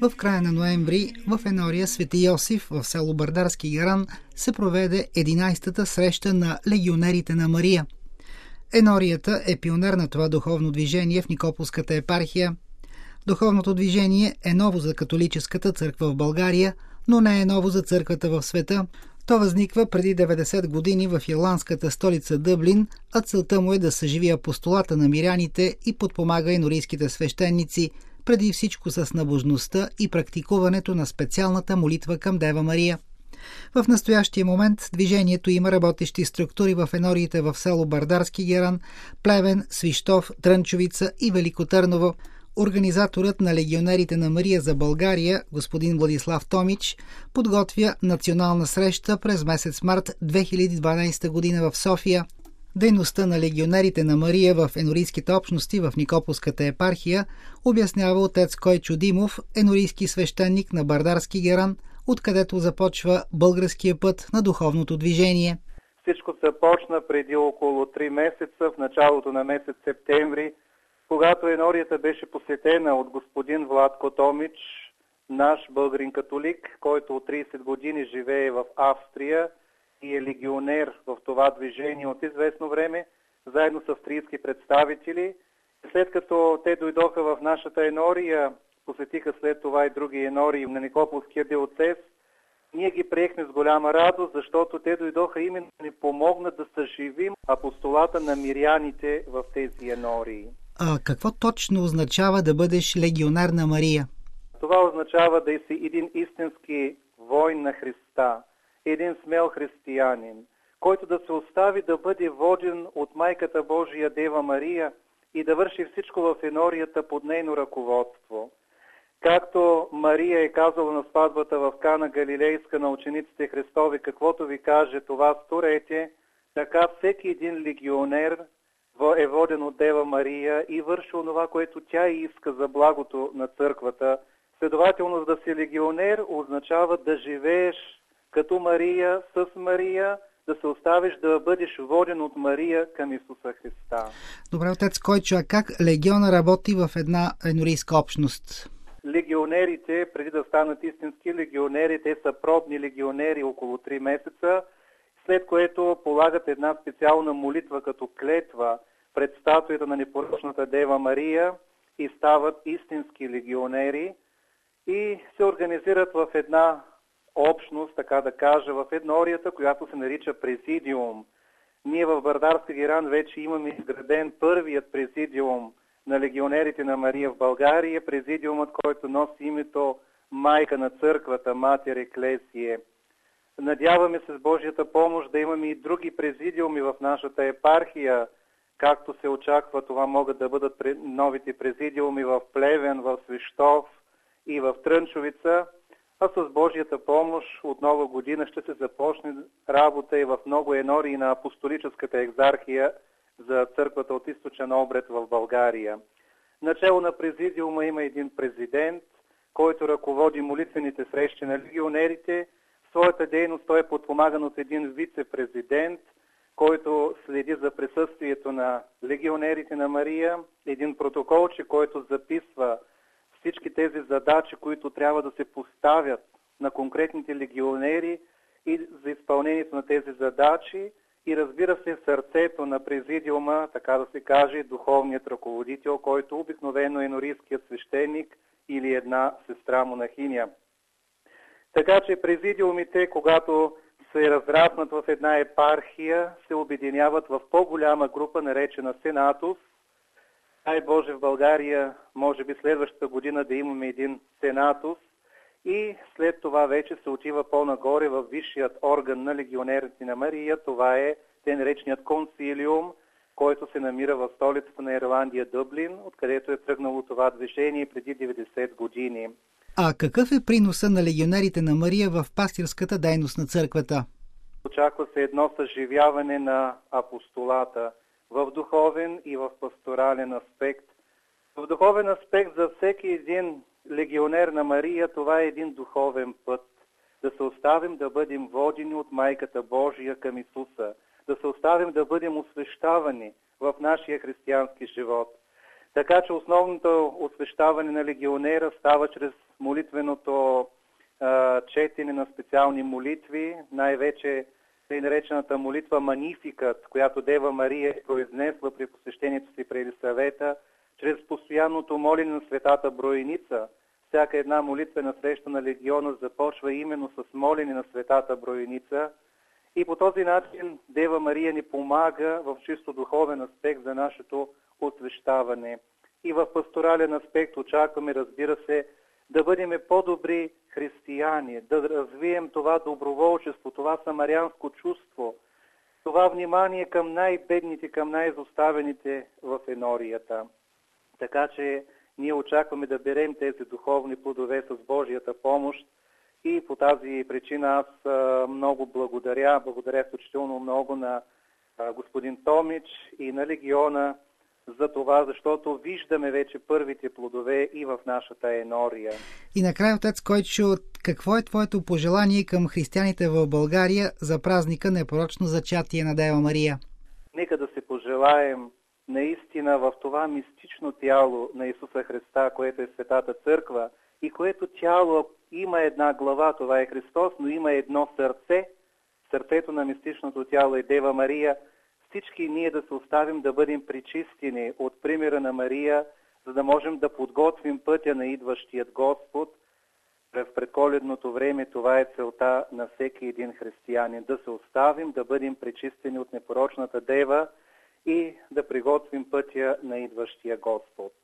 В края на ноември в енория Свети Йосиф в село Бърдарски гран се проведе 11-та среща на легионерите на Мария. Енорията е пионер на това духовно движение в Никополската епархия. Духовното движение е ново за католическата църква в България, но не е ново за църквата в света. То възниква преди 90 години в ирландската столица Дъблин, а целта му е да съживи апостолата на миряните и подпомага енорийските свещеници, преди всичко с набожността и практикуването на специалната молитва към Дева Мария. В настоящия момент движението има работещи структури в енориите в село Бърдарски геран, Плевен, Свищов, Трънчовица и Велико Търново. Организаторът на легионерите на Мария за България, господин Владислав Томич, подготвя национална среща през месец март 2012 година в София. Дейността на легионерите на Мария в енорийските общности в Никополската епархия обяснява отец Койчо Димов, енорийски свещеник на Бърдарски геран, откъдето започва българския път на духовното движение. Всичко започна преди около 3 месеца, в началото на месец септември, когато енорията беше посетена от господин Владко Томич, наш българин католик, който от 30 години живее в Австрия и е легионер в това движение от известно време, заедно с австрийски представители. След като те дойдоха в нашата енория, посетиха след това и други енории на Никополския диоцез, ние ги приехме с голяма радост, защото те дойдоха именно да ни помогнат да съживим апостолата на миряните в тези енории. А какво точно означава да бъдеш легионер на Мария? Това означава да си един истински войн на Христа, един смел християнин, който да се остави да бъде воден от Майката Божия Дева Мария и да върши всичко в енорията под нейно ръководство. Както Мария е казала на сватбата в Кана Галилейска на учениците Христови, каквото ви каже, това сторете, така всеки един легионер е воден от Дева Мария и върши онова, което тя иска за благото на църквата. Следователно, да си легионер означава да живееш като Мария, с Мария, да се оставиш да бъдеш воден от Мария към Исуса Христа. Добре, отец Койчо, а как легиона работи в една енорийска общност? Легионерите, преди да станат истински легионери, те са пробни легионери около 3 месеца, след което полагат една специална молитва като клетва пред статуята на непорочната Дева Мария и стават истински легионери и се организират в една общност, така да кажа, в енорията, която се нарича президиум. Ние в Бърдарски геран вече имаме изграден първият президиум на легионерите на Мария в България, президиумът, който носи името Майка на църквата, Матер Еклесие. Надяваме се с Божията помощ да имаме и други президиуми в нашата епархия, както се очаква, това могат да бъдат новите президиуми в Плевен, в Свищов и в Трънчовица, а с Божията помощ от нова година ще се започне работа и в много енории на апостолическата екзархия за църквата от източен обред в България. Начало на президиума има един президент, който ръководи молитвените срещи на легионерите. В своята дейност той е подпомаган от един вице-президент, който следи за присъствието на легионерите на Мария, един протоколче, който записва всички тези задачи, които трябва да се поставят на конкретните легионери и за изпълнението на тези задачи и разбира се сърцето на президиума, така да се каже, духовният ръководител, който обикновено е енорийският свещеник или една сестра монахиня. Така че президиумите, когато се разраснат в една епархия, се обединяват в по-голяма група, наречена Сенатус. Ай Боже, в България, може би следващата година да имаме един Сенатус и след това вече се отива по-нагоре в висшият орган на легионерите на Мария. Това е те нареченият консилиум, който се намира в столицата на Ирландия Дъблин, откъдето е тръгнало това движение преди 90 години. А какъв е приноса на легионерите на Мария в пастирската дейност на църквата? Очаква се едно съживяване на апостолата в духовен и в пасторален аспект. В духовен аспект за всеки един легионер на Мария това е един духовен път. Да се оставим да бъдем водени от Майката Божия към Исуса. Да се оставим да бъдем освещавани в нашия християнски живот. Така че основното освещаване на легионера става чрез молитвеното четене на специални молитви, най-вече тъй наречената молитва Манификът, която Дева Мария е произнесла при посещението си при Елисавета, чрез постоянното молене на Светата Броеница. Всяка една молитвена среща на легиона започва именно с молене на Светата Броеница и по този начин Дева Мария ни помага в чисто духовен аспект за нашето освещаване. И в пасторален аспект очакваме, разбира се, да бъдем по-добри християни, да развием това доброволчество, това самарянско чувство, това внимание към най-бедните, към най-изоставените в енорията. Така че ние очакваме да берем тези духовни плодове с Божията помощ и по тази причина аз много благодаря изключително много на господин Томич и на легиона за това, защото виждаме вече първите плодове и в нашата енория. И накрая, отец Койчо, какво е твоето пожелание към християните в България за празника Непорочно зачатие на Дева Мария? Нека да се пожелаем наистина в това мистично тяло на Исуса Христа, което е Светата Църква и което тяло има една глава, това е Христос, но има едно сърце. Сърцето на мистичното тяло е Дева Мария. Всички ние да се оставим да бъдем причистени от примера на Мария, за да можем да подготвим пътя на идващият Господ. В предколедното време това е целта на всеки един християнин. Да се оставим да бъдем причистени от непорочната Дева и да приготвим пътя на идващия Господ.